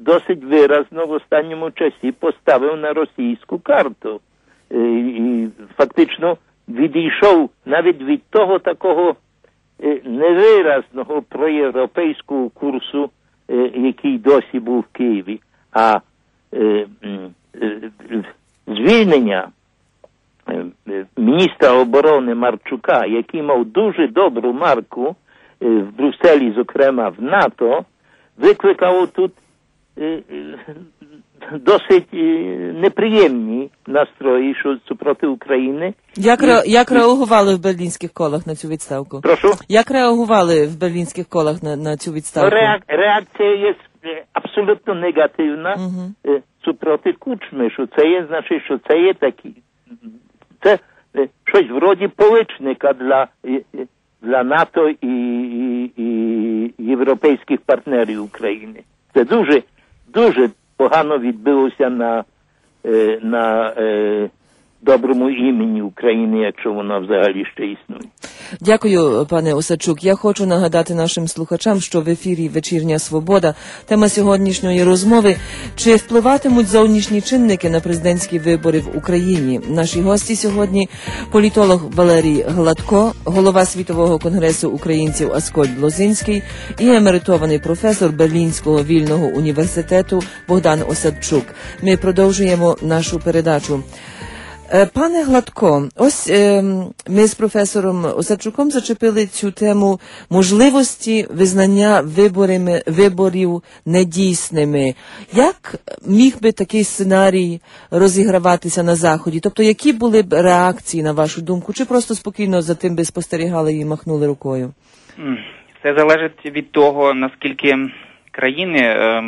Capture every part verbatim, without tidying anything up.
досить виразно в останньому часі поставив на російську карту. І фактично відійшов навіть від того такого невиразного проєвропейського курсу, який досі був в Києві. А звільнення міністра оборони Марчука, який мав дуже добру марку в Брюсселі, зокрема в НАТО, викликало тут досить неприємні настрої що супроти України. Як, ре, як реагували в берлінських колах на цю відставку? Прошу? Як реагували в берлінських колах на, на цю відставку? Реак, реакція є абсолютно негативна угу. супроти Кучми, що це є, значить, що це є такі, це щось вроді поличника для, для НАТО і, і, і європейських партнерів України. Це дуже, дуже погано відбилося на, на е, доброму імені України, якщо вона взагалі ще існує. Дякую, пане Осадчук. Я хочу нагадати нашим слухачам, що в ефірі «Вечірня Свобода» тема сьогоднішньої розмови – чи впливатимуть зовнішні чинники на президентські вибори в Україні? Наші гості сьогодні – політолог Валерій Гладко, голова Світового конгресу українців Аскольд Лозинський і емеритований професор Берлінського вільного університету Богдан Осадчук. Ми продовжуємо нашу передачу. Пане Гладко, ось е, ми з професором Осадчуком зачепили цю тему можливості визнання виборами, виборів недійсними. Як міг би такий сценарій розіграватися на Заході? Тобто, які були б реакції, на вашу думку? Чи просто спокійно за тим би спостерігали і махнули рукою? Все залежить від того, наскільки країни... Е...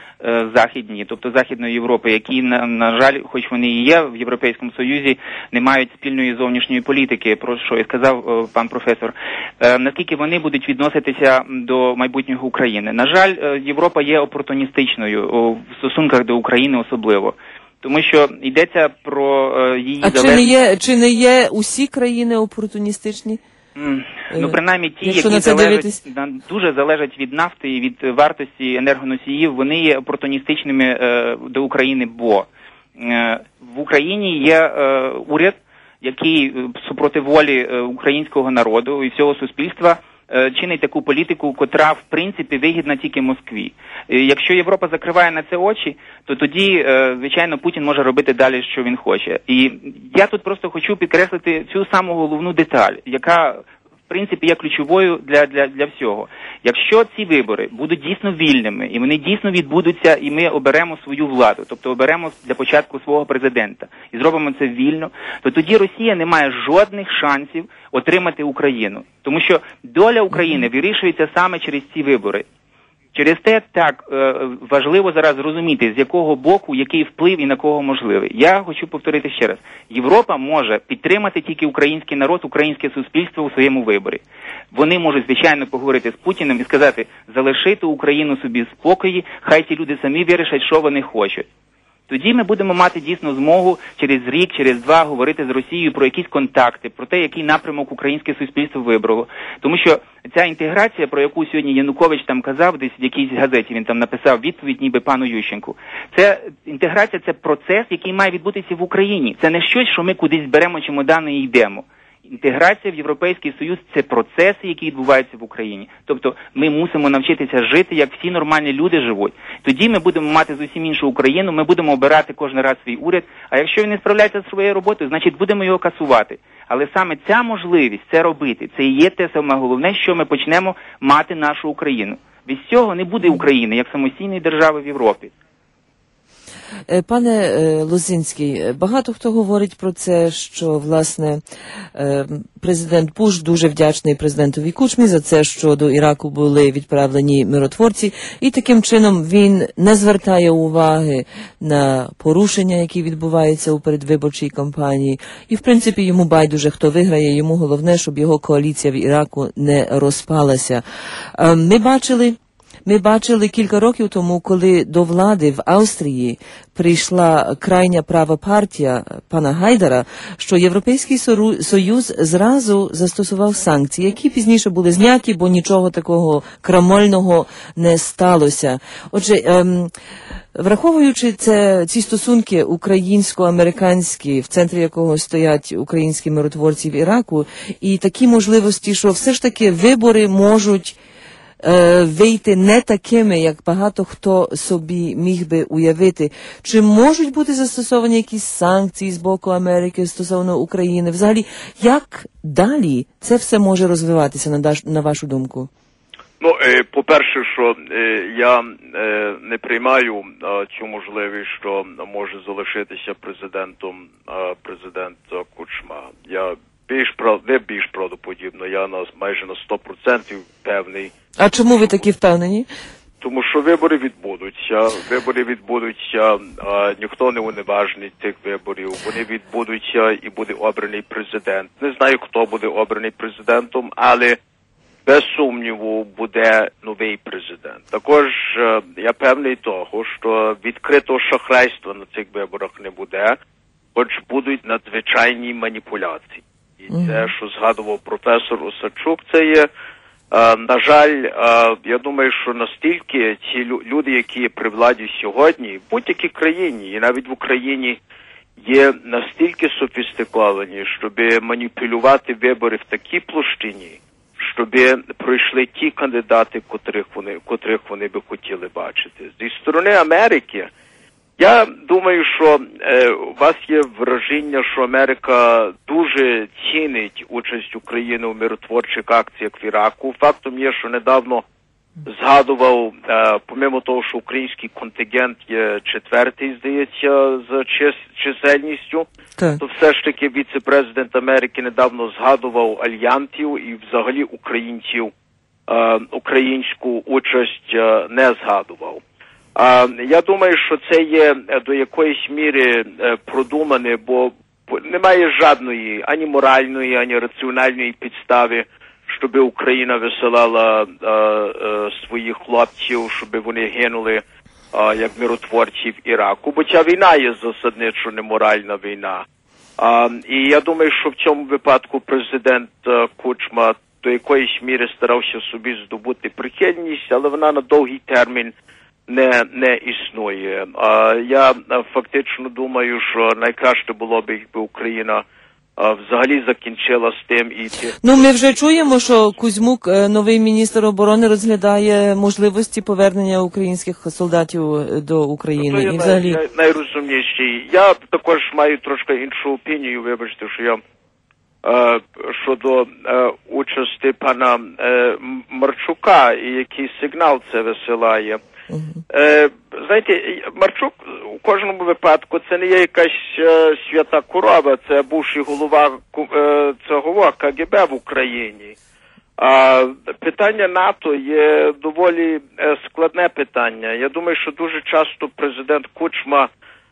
західні, тобто Західної Європи, які, на, на жаль, хоч вони і є в Європейському Союзі, не мають спільної зовнішньої політики, про що і сказав е, пан професор. Е, наскільки вони будуть відноситися до майбутнього України? На жаль, е, Європа є опортуністичною о, в стосунках до України особливо. Тому що йдеться про е, її... А залежність... чи не є, чи не є усі країни опортуністичні? Ну, принаймні ті, Якщо які залежать, дивитись... дуже залежать від нафти і від вартості енергоносіїв, вони є опортуністичними е, до України, бо е, в Україні є е, уряд, який супроти волі е, українського народу і всього суспільства е, чинить таку політику, котра, в принципі, вигідна тільки Москві. Е, якщо Європа закриває на це очі, то тоді, е, звичайно, Путін може робити далі, що він хоче. І я тут просто хочу підкреслити цю саму головну деталь, яка, в принципі, є ключовою для, для, для всього. Якщо ці вибори будуть дійсно вільними, і вони дійсно відбудуться, і ми оберемо свою владу, тобто оберемо для початку свого президента, і зробимо це вільно, то тоді Росія не має жодних шансів отримати Україну. Тому що доля України вирішується саме через ці вибори. Через те, так, важливо зараз зрозуміти, з якого боку, який вплив і на кого можливий. Я хочу повторити ще раз. Європа може підтримати тільки український народ, українське суспільство у своєму виборі. Вони можуть, звичайно, поговорити з Путіним і сказати, залишити Україну собі в спокої, хай ті люди самі вирішать, що вони хочуть. Тоді ми будемо мати дійсно змогу через рік, через два говорити з Росією про якісь контакти, про те, який напрямок українське суспільство вибрало. Тому що ця інтеграція, про яку сьогодні Янукович там казав, десь в якійсь газеті він там написав відповідь ніби пану Ющенку. Це інтеграція, це процес, який має відбутися в Україні. Це не щось, що ми кудись беремо чемодани і йдемо. Інтеграція в Європейський Союз – це процеси, які відбуваються в Україні. Тобто ми мусимо навчитися жити, як всі нормальні люди живуть. Тоді ми будемо мати зовсім іншу Україну, ми будемо обирати кожен раз свій уряд, а якщо він не справляється з своєю роботою, значить будемо його касувати. Але саме ця можливість це робити, це і є те саме головне, що ми почнемо мати нашу Україну. Без цього не буде України, як самостійної держави в Європі. Пане Лозинський, багато хто говорить про це, що, власне, президент Буш дуже вдячний президентові Кучмі за це, що до Іраку були відправлені миротворці, і таким чином він не звертає уваги на порушення, які відбуваються у передвиборчій кампанії, і, в принципі, йому байдуже, хто виграє, йому головне, щоб його коаліція в Іраку не розпалася. Ми бачили Ми бачили кілька років тому, коли до влади в Австрії прийшла крайня права партія пана Гайдара, що Європейський Союз зразу застосував санкції, які пізніше були зняті, бо нічого такого крамольного не сталося. Отже, ем, враховуючи це, ці стосунки українсько-американські, в центрі якого стоять українські миротворці в Іраку, і такі можливості, що все ж таки вибори можуть е, вийти не такими, як багато хто собі міг би уявити. Чи можуть бути застосовані якісь санкції з боку Америки стосовно України? Взагалі, як далі це все може розвиватися, на, даш, на вашу думку? Ну, по-перше, що я не приймаю цю можливість, що може залишитися президентом президент Кучма. Я більш не більш правдоподібно, я на майже на сто відсотків певний. А чому ви такі впевнені? Тому що вибори відбудуться, вибори відбудуться, ніхто не уневажнить тих виборів, вони відбудуться і буде обраний президент. Не знаю, хто буде обраний президентом, але без сумніву буде новий президент. Також я певний того, що відкритого шахрайства на цих виборах не буде, хоч будуть надзвичайні маніпуляції. І це, що згадував професор Осадчук, це є, на жаль, я думаю, що настільки ці люди, які є при владі сьогодні, в будь-якій країні, і навіть в Україні, є настільки софістиковані, щоб маніпулювати вибори в такій площині, щоб пройшли ті кандидати, котрих вони, котрих вони би хотіли бачити. Зі сторони Америки, я думаю, що е, у вас є враження, що Америка дуже цінить участь України у миротворчих акціях в Іраку. Фактом є, що недавно згадував, е, помимо того, що український контингент є четвертий, здається, за чис, чисельністю, так. То все ж таки віце-президент Америки недавно згадував альянтів і взагалі українців, е, українську участь е, не згадував. А я думаю, що це є до якоїсь міри е, продумане, бо немає жодної ані моральної, ані раціональної підстави, щоб Україна висилала е, е, своїх хлопців, щоб вони гинули е, як миротворці в Іраку. Бо ця війна є засадничо неморальна війна. Е, і я думаю, що в цьому випадку президент е, Кучма до якоїсь міри старався собі здобути прихильність, але вона на довгий термін не, не існує. Е, я е, фактично думаю, що найкраще було б, якби Україна взагалі закінчила з тим і ті... Ну, ми вже чуємо, що Кузьмук, новий міністр оборони, розглядає можливості повернення українських солдатів до України. Ну, і взагалі... най, найрозумніший. Я також маю трошки іншу опінію, вибачте, що я е, щодо е, участі пана е, Марчука і який сигнал це висилає. Uh-huh. Е, знаєте, Марчук у кожному випадку це не є якась е, свята корова, це бувший голова е, цього КГБ в Україні. А питання НАТО є доволі е, складне питання. Я думаю, що дуже часто президент Кучма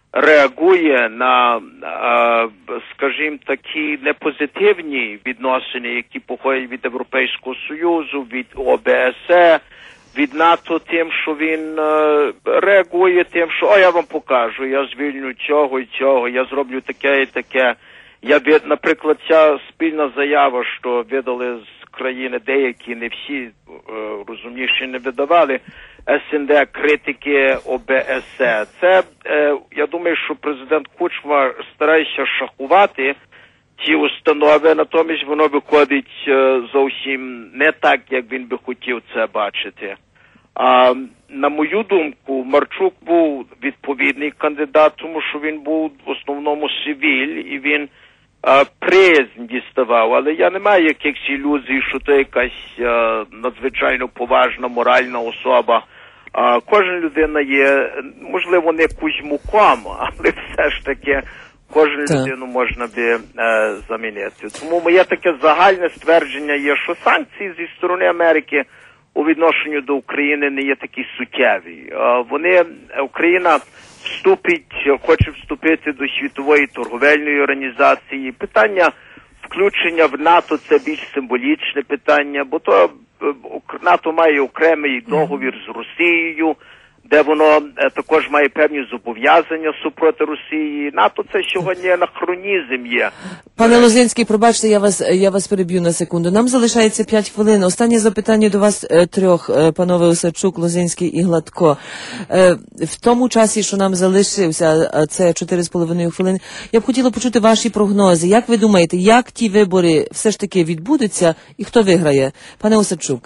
реагує на, е, скажімо, такі непозитивні відносини, які походять від Європейського Союзу, від О Б С Е, від НАТО тим, що він е, реагує тим, що «О, я вам покажу, я звільню цього і цього, я зроблю таке і таке». Я, наприклад, ця спільна заява, що видали з країни деякі, не всі, е, розумніші не видавали, С Н Д, критики О Б С Е. Це, е, я думаю, що президент Кучма старається шахувати ці установи, натомість воно виходить е, зовсім не так, як він би хотів це бачити. А на мою думку, Марчук був відповідний кандидат, тому що він був в основному цивіль, і він е, приязнь діставав. Але я не маю якихось ілюзій, що це якась е, надзвичайно поважна моральна особа. Е, кожна людина є, можливо, не Кузьмуком, але все ж таки кожну так. людину можна би е, замінити. Тому моє таке загальне ствердження є, що санкції зі сторони Америки у відношенню до України не є такі суттєві. Е, вони, Україна вступить, хоче вступити до Світової торговельної організації. Питання включення в НАТО – це більш символічне питання, бо то НАТО має окремий договір з Росією, де воно також має певні зобов'язання супроти Росії. НАТО це сьогодні анахронізм є. Пане Лозинський, пробачте, я вас, я вас переб'ю на секунду. Нам залишається п'ять хвилин. Останнє запитання до вас е, трьох, е, панове Осадчук, Лозинський і Гладко. Е, в тому часі, що нам залишився, а це чотири з половиною хвилин, я б хотіла почути ваші прогнози. Як ви думаєте, як ті вибори все ж таки відбудуться і хто виграє? Пане Осадчук.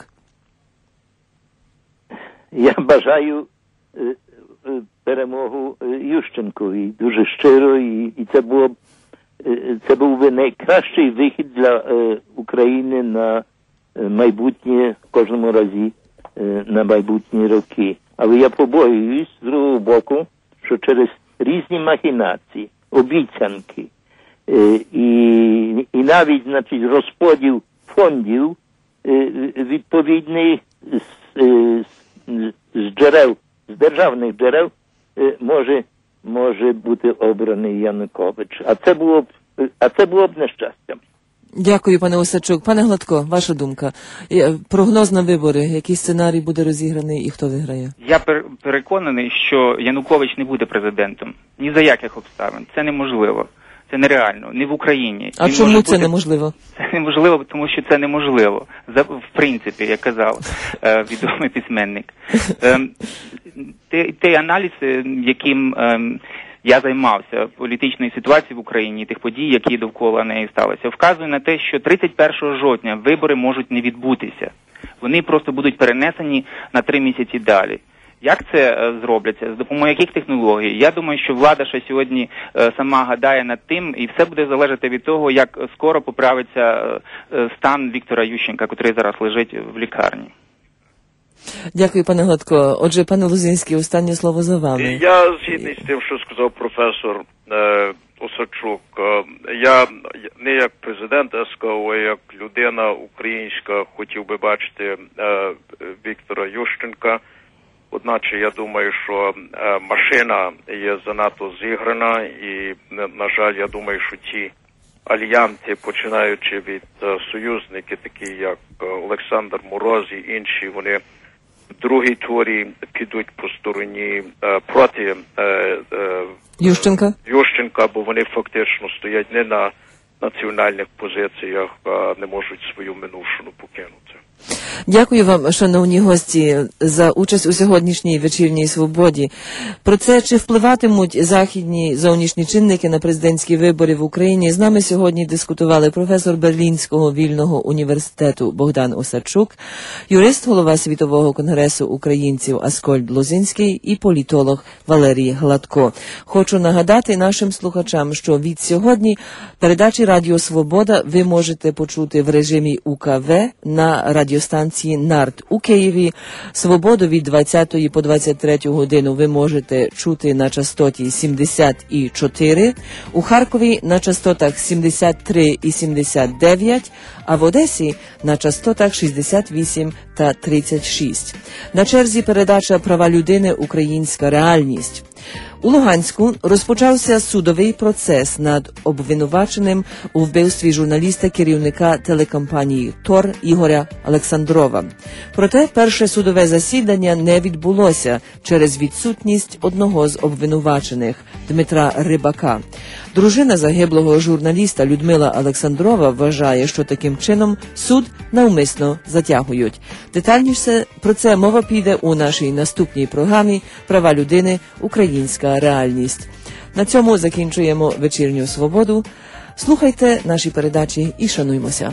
Я бажаю перемогу Ющенкові дуже щиро, і, і це було б це був би найкращий вихід для е, України на майбутнє, в кожному разі е, на майбутні роки. Але я побоююсь з другого боку, що через різні махінації, обіцянки е, і, і навіть, значить, розподіл фондів е, відповідний з, е, з, з джерел, з державних джерел е, може може бути обраний Янукович. А це було б, а це було б нещастям. Дякую, пане Осадчук. Пане Гладко, ваша думка. Прогноз на вибори. Який сценарій буде розіграний і хто виграє? Я переконаний, що Янукович не буде президентом. Ні за яких обставин. Це неможливо. Це нереально. Не в Україні. А Він чому може це бути... неможливо? Це неможливо, тому що це неможливо. За, в принципі, як казав е, відомий письменник. Е, той, той аналіз, яким е, я займався, політичної ситуації в Україні, тих подій, які довкола неї сталися, вказує на те, що тридцять першого жовтня вибори можуть не відбутися. Вони просто будуть перенесені на три місяці далі. Як це е, зробляться? З допомогою яких технологій? Я думаю, що влада ще сьогодні е, сама гадає над тим, і все буде залежати від того, як скоро поправиться е, стан Віктора Ющенка, який зараз лежить в лікарні. Дякую, пане Гладко. Отже, пане Лозинський, останнє слово за вами. Я згідний з тим, що сказав професор е, Осадчук. Е, я не як президент ес ка о, а як людина українська хотів би бачити е, Віктора Ющенка. Одначе я думаю, що е, машина є занадто зіграна, і, на жаль, я думаю, що ті альянси, починаючи від е, союзників, такі як Олександр Мороз і інші, вони в другій турі підуть по стороні е, проти е, е, Ющенка? Ющенка, бо вони фактично стоять не на національних позиціях, а не можуть свою минувшину покинути. Дякую вам, шановні гості, за участь у сьогоднішній вечірній свободі. Про це, чи впливатимуть західні зовнішні чинники на президентські вибори в Україні, з нами сьогодні дискутували професор Берлінського вільного університету Богдан Осадчук, юрист, голова Світового конгресу українців Аскольд Лозинський і політолог Валерій Гладко. Хочу нагадати нашим слухачам, що від сьогодні передачі Радіо Свобода ви можете почути в режимі у ка ве на радіостанції НАРТ у Києві. Свободу від двадцятої по двадцять третю годину ви можете чути на частоті сімдесят чотири, у Харкові на частотах сімдесят три і сімдесят дев'ять, а в Одесі на частотах шістдесят вісім та тридцять шість. На черзі передача «Права людини. Українська реальність». У Луганську розпочався судовий процес над обвинуваченим у вбивстві журналіста-керівника телекомпанії «Тор» Ігоря Олександрова. Проте перше судове засідання не відбулося через відсутність одного з обвинувачених – Дмитра Рибака. Дружина загиблого журналіста Людмила Олександрова вважає, що таким чином суд навмисно затягують. Детальніше про це мова піде у нашій наступній програмі «Права людини. Українська реальність». На цьому закінчуємо вечірню свободу. Слухайте наші передачі і шануймося.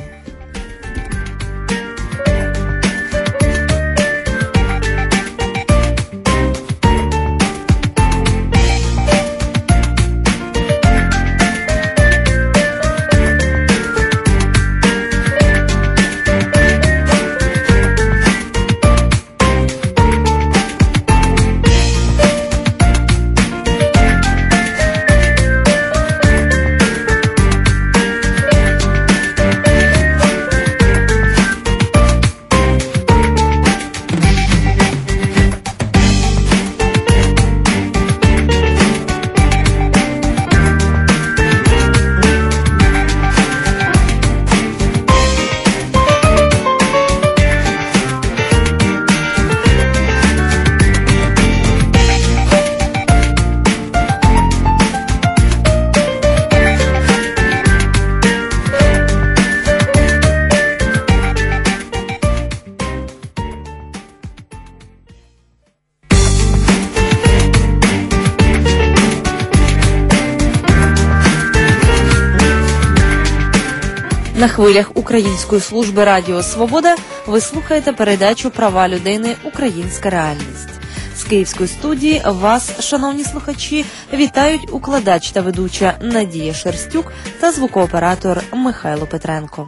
На хвилях Української служби Радіо Свобода ви слухаєте передачу «Права людини. Українська реальність». З Київської студії вас, шановні слухачі, вітають укладач та ведуча Надія Шерстюк та звукооператор Михайло Петренко.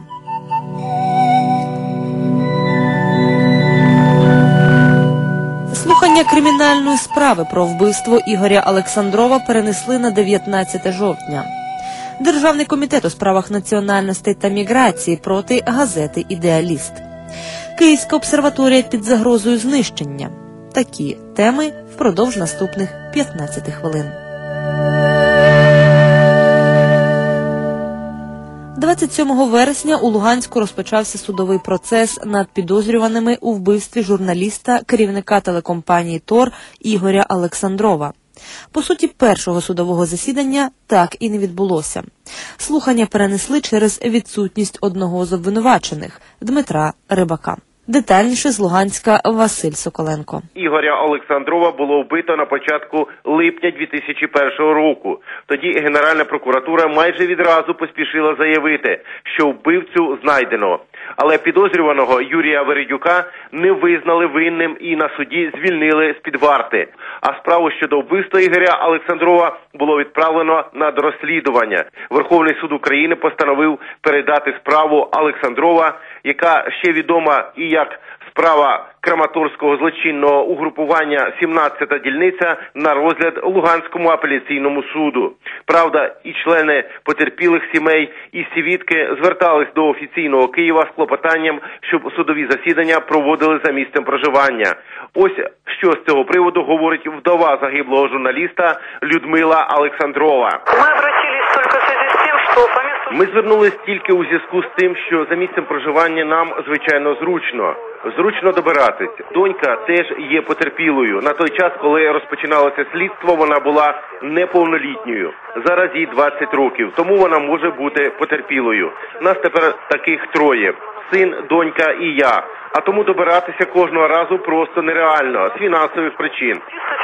Слухання кримінальної справи про вбивство Ігоря Олександрова перенесли на дев'ятнадцяте жовтня. Державний комітет у справах національностей та міграції проти газети «Ідеаліст». Київська обсерваторія під загрозою знищення. Такі теми впродовж наступних п'ятнадцяти хвилин. двадцять сьомого вересня у Луганську розпочався судовий процес над підозрюваними у вбивстві журналіста, керівника телекомпанії «Тор» Ігоря Олександрова. По суті, першого судового засідання так і не відбулося. Слухання перенесли через відсутність одного з обвинувачених – Дмитра Рибака. Детальніше з Луганська Василь Соколенко. Ігоря Олександрова було вбито на початку липня дві тисячі першого року. Тоді Генеральна прокуратура майже відразу поспішила заявити, що вбивцю знайдено. Але підозрюваного Юрія Вередюка не визнали винним і на суді звільнили з-під варти. А справу щодо вбивства Ігоря Олександрова було відправлено на розслідування. Верховний суд України постановив передати справу Олександрова, яка ще відома і як справа Краматорського злочинного угрупування сімнадцята дільниця, на розгляд Луганському апеляційному суду. Правда, і члени потерпілих сімей, і свідки звертались до офіційного Києва з клопотанням, щоб судові засідання проводили за місцем проживання. Ось що з цього приводу говорить вдова загиблого журналіста Людмила Олександрова. Ми обратились тільки в зв'язку з тим, що по місту... Ми звернулись тільки у зв'язку з тим, що за місцем проживання нам, звичайно, зручно. Зручно добиратись. Донька теж є потерпілою. На той час, коли розпочиналося слідство, вона була неповнолітньою. Зараз їй двадцять років, тому вона може бути потерпілою. Нас тепер таких троє. Син, донька і я. А тому добиратися кожного разу просто нереально, з фінансових причин.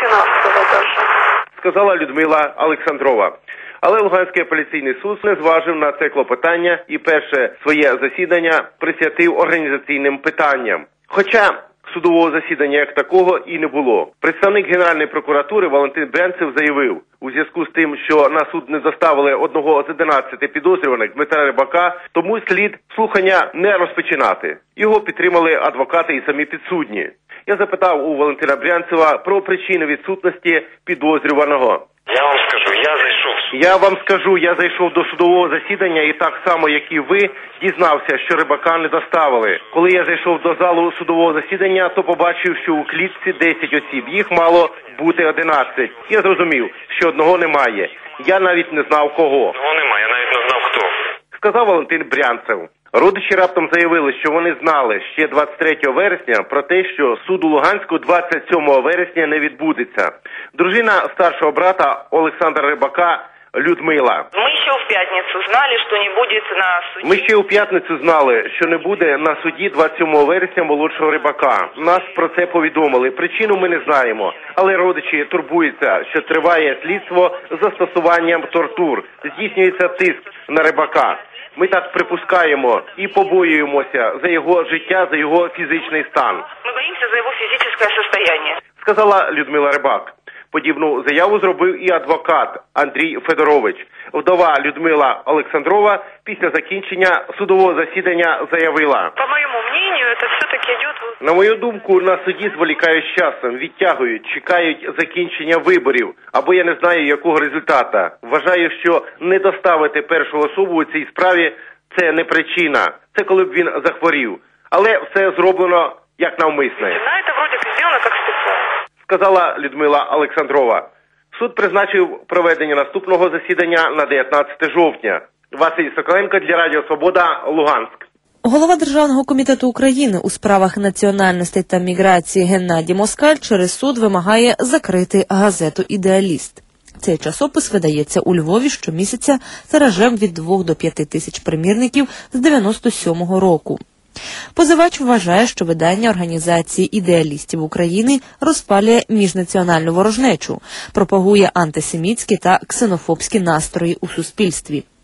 Сказала Людмила Олександрова. Але Луганський апеляційний суд не зважив на це клопотання і перше своє засідання присвятив організаційним питанням. Хоча судового засідання як такого і не було. Представник Генеральної прокуратури Валентин Брянцев заявив, у зв'язку з тим, що на суд не доставили одного з одинадцяти підозрюваних Дмитра Рибака, тому слід слухання не розпочинати. Його підтримали адвокати і самі підсудні. Я запитав у Валентина Брянцева про причини відсутності підозрюваного. Я вам скажу, я зайшов. Я вам скажу, я зайшов до судового засідання і так само, як і ви, дізнався, що Рибака не доставили. Коли я зайшов до залу судового засідання, то побачив, що у клітці десять осіб. Їх мало бути одинадцять. Я зрозумів, що одного немає. Я навіть не знав кого. Одного немає, я навіть не знав хто. Сказав Валентин Брянцев. Родичі раптом заявили, що вони знали ще двадцять третього вересня про те, що суд у Луганську двадцять сьомого вересня не відбудеться. Дружина старшого брата Олександра Рибака Людмила. Ми ще в п'ятницю знали, що не буде на суді. Ми ще у п'ятницю знали, що не буде на суді двадцять сьомого вересня молодшого Рибака. Нас про це повідомили. Причину ми не знаємо. Але родичі турбуються, що триває слідство з застосуванням тортур. Здійснюється тиск на Рибака. Ми так припускаємо і побоюємося за його життя, за його фізичний стан. Ми боїмося за його фізичне стані, сказала Людмила Рибак. Подібну заяву зробив і адвокат Андрій Федорович. Вдова Людмила Олександрова після закінчення судового засідання заявила. По моєму мнению, це все-таки йде... На мою думку, на суді зволікають з часом, відтягують, чекають закінчення виборів, або я не знаю якого результата. Вважаю, що не доставити першу особу у цій справі – це не причина. Це коли б він захворів. Але все зроблено як навмисне. Це вроде зроблено як спеціально. Сказала Людмила Олександрова. Суд призначив проведення наступного засідання на дев'ятнадцяте жовтня. Василь Соколенко для Радіо Свобода, Луганськ. Голова Державного комітету України у справах національностей та міграції Геннадій Москаль через суд вимагає закрити газету «Ідеаліст». Цей часопис видається у Львові щомісяця тиражем від двох до п'яти тисяч примірників з дев'яносто сьомого року. Позивач вважає, що видання організації ідеалістів України розпалює міжнаціональну ворожнечу, пропагує антисемітські та ксенофобські настрої у суспільстві.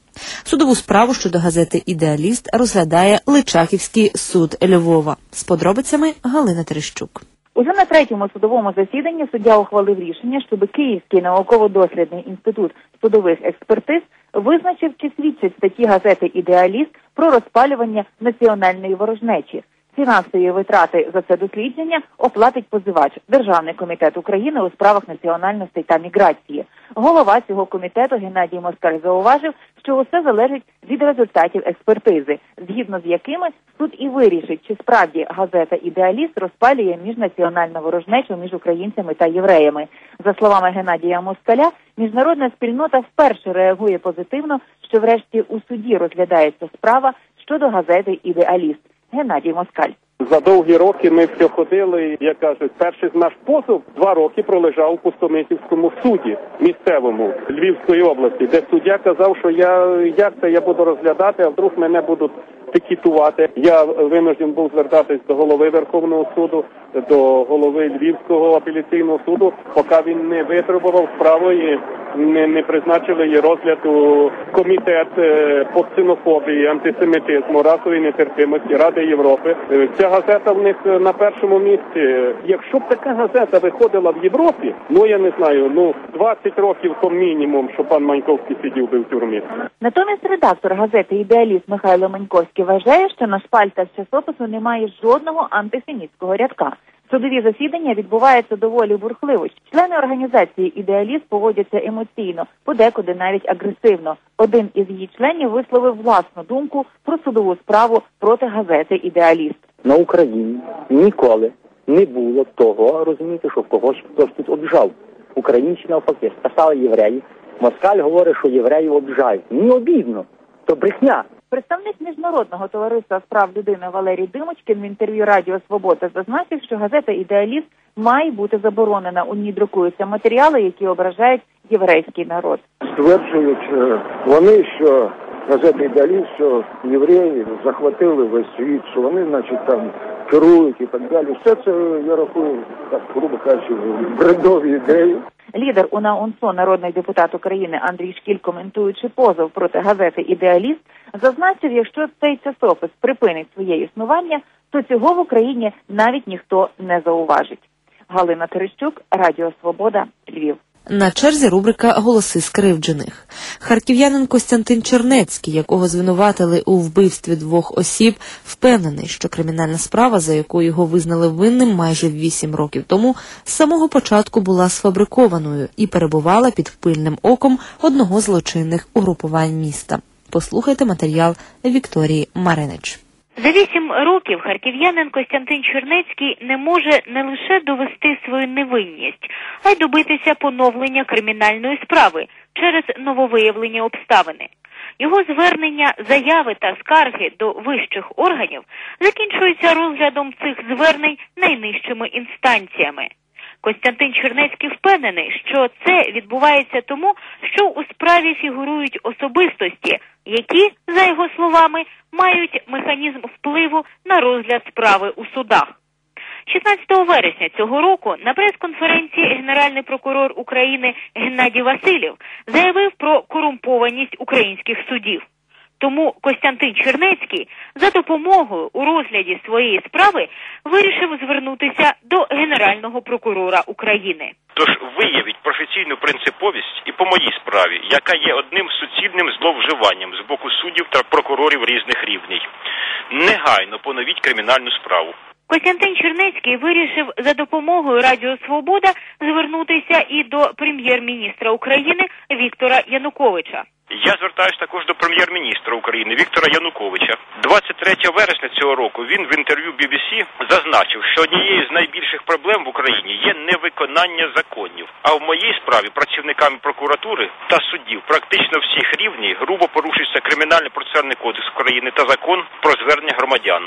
Судову справу щодо газети «Ідеаліст» розглядає Личаківський суд Львова. З подробицями Галина Терещук. Уже на третьому судовому засіданні суддя ухвалив рішення, щоб Київський науково-дослідний інститут судових експертиз визначив, чи свідчать статті газети «Ідеаліст» про розпалювання національної ворожнечі. Фінансові витрати за це дослідження оплатить позивач – Державний комітет України у справах національностей та міграції. Голова цього комітету Геннадій Москаль зауважив, що усе залежить від результатів експертизи, згідно з якими суд і вирішить, чи справді газета «Ідеаліст» розпалює міжнаціональну ворожнечу між українцями та євреями. За словами Геннадія Москаля, міжнародна спільнота вперше реагує позитивно, що врешті у суді розглядається справа щодо газети «Ідеаліст». Геннадій Москаль. За довгі роки ми все ходили, як кажуть, перший наш позов два роки пролежав у Пустомитівському суді місцевому Львівської області, де суддя казав, що я як це я буду розглядати, а вдруг мене будуть пікетувати. Я винужден був звертатись до голови Верховного суду, до голови Львівського апеляційного суду, поки він не витребував справу і не, не призначили її розгляд у комітет по ксенофобії, антисемітизму, расової нетерпимості Ради Європи. Ця газета в них на першому місці. Якщо б така газета виходила в Європі, ну я не знаю, ну двадцять років то мінімум, що пан Маньковський сидів би в тюрмі. Натомість редактор газети «Ідеаліст» Михайло Маньковський вважає, що на шпальтах часопису немає жодного антисемітського рядка. Судові засідання відбуваються доволі бурхливо. Члени організації «Ідеаліст» поводяться емоційно, подекуди навіть агресивно. Один із її членів висловив власну думку про судову справу проти газети «Ідеаліст». На Україні ніколи не було того, розумієте, що в когось хтось тут обіжав. Українці навпаки, спасали євреїв. Москаль говорить, що євреїв обіжають. Не обідно, то брехня. Представник Міжнародного товариства з прав людини Валерій Димочкін в інтерв'ю Радіо Свобода зазначив, що газета «Ідеаліст» має бути заборонена. У ній друкуються матеріали, які ображають єврейський народ. Стверджують вони, що газета «Ідеаліст», що євреї захватили весь світ, що вони, значить, там керують і так далі. Все це, я рахую, так, грубо кажучи, бредові ідеї. Лідер УНА-УНСО, народний депутат України Андрій Шкіль, коментуючи позов проти газети «Ідеаліст», зазначив, якщо цей часопис припинить своє існування, то цього в Україні навіть ніхто не зауважить. Галина Терещук, Радіо Свобода, Львів. На черзі рубрика «Голоси скривджених». Харків'янин Костянтин Чернецький, якого звинуватили у вбивстві двох осіб, впевнений, що кримінальна справа, за якою його визнали винним майже вісім років тому, з самого початку була сфабрикованою і перебувала під пильним оком одного з злочинних угрупувань міста. Послухайте матеріал Вікторії Маринич. За вісім років харків'янин Костянтин Чернецький не може не лише довести свою невинність, а й добитися поновлення кримінальної справи через нововиявлені обставини. Його звернення, заяви та скарги до вищих органів закінчуються розглядом цих звернень найнижчими інстанціями. Костянтин Чернецький впевнений, що це відбувається тому, що у справі фігурують особистості, які, за його словами, мають механізм впливу на розгляд справи у судах. шістнадцятого вересня цього року на прес-конференції Генеральний прокурор України Геннадій Васильєв заявив про корумпованість українських судів. Тому Костянтин Чернецький за допомогою у розгляді своєї справи вирішив звернутися до Генерального прокурора України. Тож виявіть професійну принциповість і по моїй справі, яка є одним суцільним зловживанням з боку суддів та прокурорів різних рівнів. Негайно поновіть кримінальну справу. Костянтин Чернецький вирішив за допомогою Радіо Свобода звернутися і до прем'єр-міністра України Віктора Януковича. Я звертаюся також до прем'єр-міністра України Віктора Януковича. двадцять третього вересня цього року він в інтерв'ю бі бі сі зазначив, що однією з найбільших проблем в Україні є невиконання законів. А в моїй справі працівниками прокуратури та суддів практично всіх рівнів грубо порушується Кримінальний процесуальний кодекс України та закон про звернення громадян.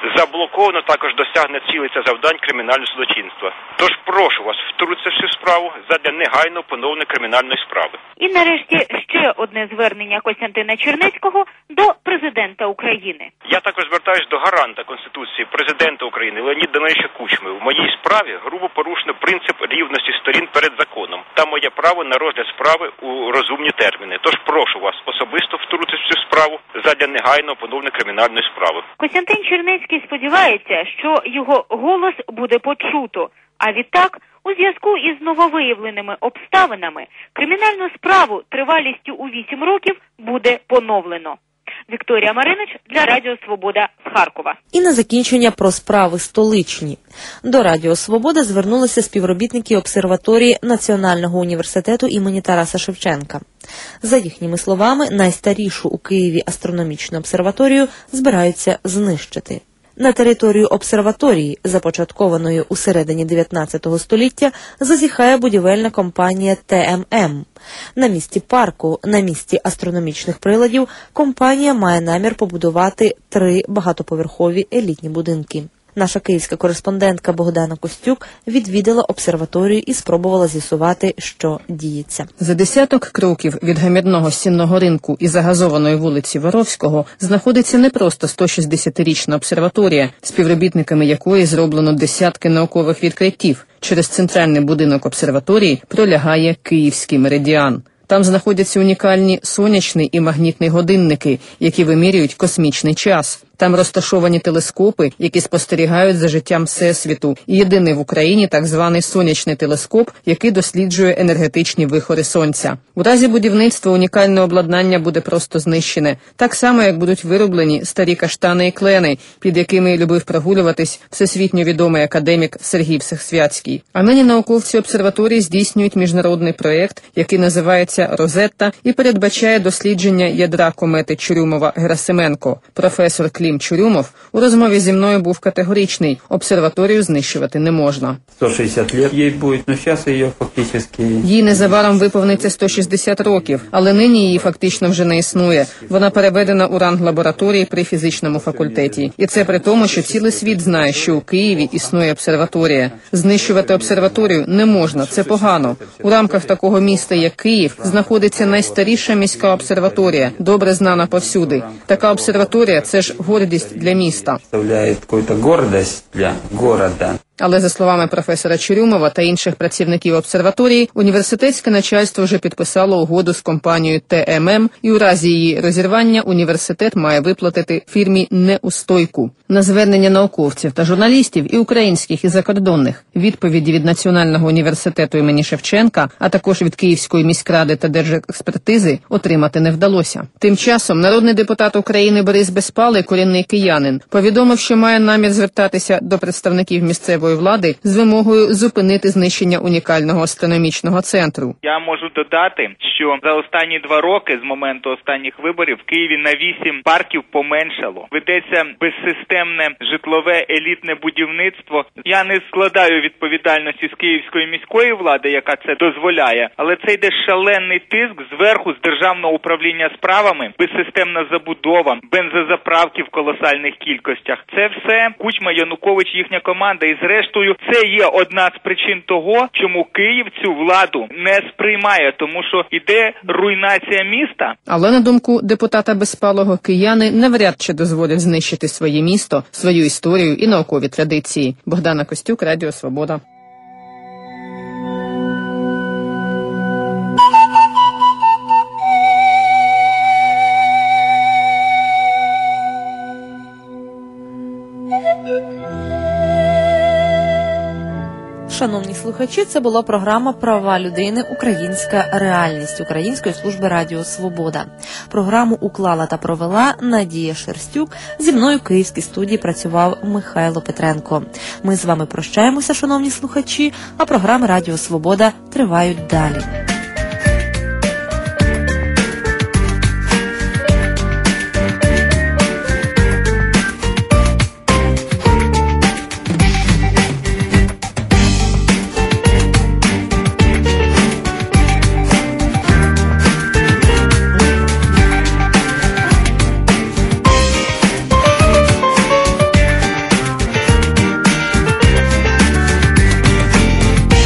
заблоковано, також досягне цілей та завдань кримінального судочинства. Тож прошу вас втрутитися в цю справу задля негайного поновлення кримінальної справи. І нарешті ще одне звернення Костянтина Чернецького до президента України. Я також звертаюся до гаранта Конституції, президента України Леоніда Даниловича Кучми. В моїй справі грубо порушено принцип рівності сторін перед законом та моє право на розгляд справи у розумні терміни. Тож прошу вас особисто втрутитися в цю справу задля негайного поновлення кримінальної справи. Костянтин Чернецький сподівається, що його голос буде почуто, а відтак, у зв'язку із нововиявленими обставинами, кримінальну справу тривалістю у вісім років буде поновлено. Вікторія Маринич для Радіо Свобода з Харкова. І на закінчення про справи столичні. До Радіо Свобода звернулися співробітники обсерваторії Національного університету імені Тараса Шевченка. За їхніми словами, найстарішу у Києві астрономічну обсерваторію збираються знищити. На територію обсерваторії, започаткованої у середині дев'ятнадцятого століття, зазіхає будівельна компанія Те Ем Ем. На місці парку, на місці астрономічних приладів, компанія має намір побудувати три багатоповерхові елітні будинки. Наша київська кореспондентка Богдана Костюк відвідала обсерваторію і спробувала з'ясувати, що діється. За десяток кроків від гамірного стінного ринку і загазованої вулиці Воровського знаходиться не просто сто шістдесятирічна обсерваторія, співробітниками якої зроблено десятки наукових відкриттів. Через центральний будинок обсерваторії пролягає Київський меридіан. Там знаходяться унікальні сонячний і магнітний годинники, які вимірюють космічний час. Там розташовані телескопи, які спостерігають за життям Всесвіту. І єдиний в Україні так званий сонячний телескоп, який досліджує енергетичні вихори Сонця. У разі будівництва унікальне обладнання буде просто знищене. Так само, як будуть вироблені старі каштани і клени, під якими любив прогулюватись всесвітньо відомий академік Сергій Всесвятський. А нині науковці обсерваторії здійснюють міжнародний проєкт, який називається «Розетта» і передбачає дослідження ядра комети Чурюмова-Герасименко. Професор Клім Чурюмов у розмові зі мною був категоричний. Обсерваторію знищувати не можна. сто шістдесят років їй буде, але зараз її фактично... Їй незабаром виповниться сто шістдесят років, але нині її фактично вже не існує. Вона переведена у ранг лабораторії при фізичному факультеті. І це при тому, що цілий світ знає, що у Києві існує обсерваторія. Знищувати обсерваторію не можна, це погано. У рамках такого міста, як Київ, знаходиться найстаріша міська обсерваторія, добре знана повсюди. Така обсерваторія – це ж гордість для міста. Представляє якусь гордість для міста. Але, за словами професора Чурюмова та інших працівників обсерваторії, університетське начальство вже підписало угоду з компанією Те Ем Ем, і у разі її розірвання університет має виплатити фірмі неустойку. На звернення науковців та журналістів, і українських, і закордонних, відповіді від Національного університету імені Шевченка, а також від Київської міськради та Держекспертизи отримати не вдалося. Тим часом народний депутат України Борис Безпалий, корінний киянин, повідомив, що має намір звертатися до представників місцевої влади з вимогою зупинити знищення унікального астрономічного центру. Я можу додати, що за останні два роки, з моменту останніх виборів, в Києві на вісім парків поменшало. Ведеться безсистемне житлове елітне будівництво. Я не складаю відповідальності з Київської міської влади, яка це дозволяє, але це йде шалений тиск зверху, з державного управління справами, безсистемна забудова, бензозаправки в колосальних кількостях. Це все Кучма, Янукович, їхня команда. І зрештою, це є одна з причин того, чому Київ цю владу не сприймає, тому що іде руйнація міста. Але, на думку депутата Безпалого, кияни навряд чи дозволять знищити своє місто, свою історію і наукові традиції. Богдана Костюк, Радіо Свобода. Шановні слухачі, це була програма «Права людини. Українська реальність» Української служби Радіо Свобода. Програму уклала та провела Надія Шерстюк. Зі мною в Київській студії працював Михайло Петренко. Ми з вами прощаємося, шановні слухачі, а програми Радіо Свобода тривають далі.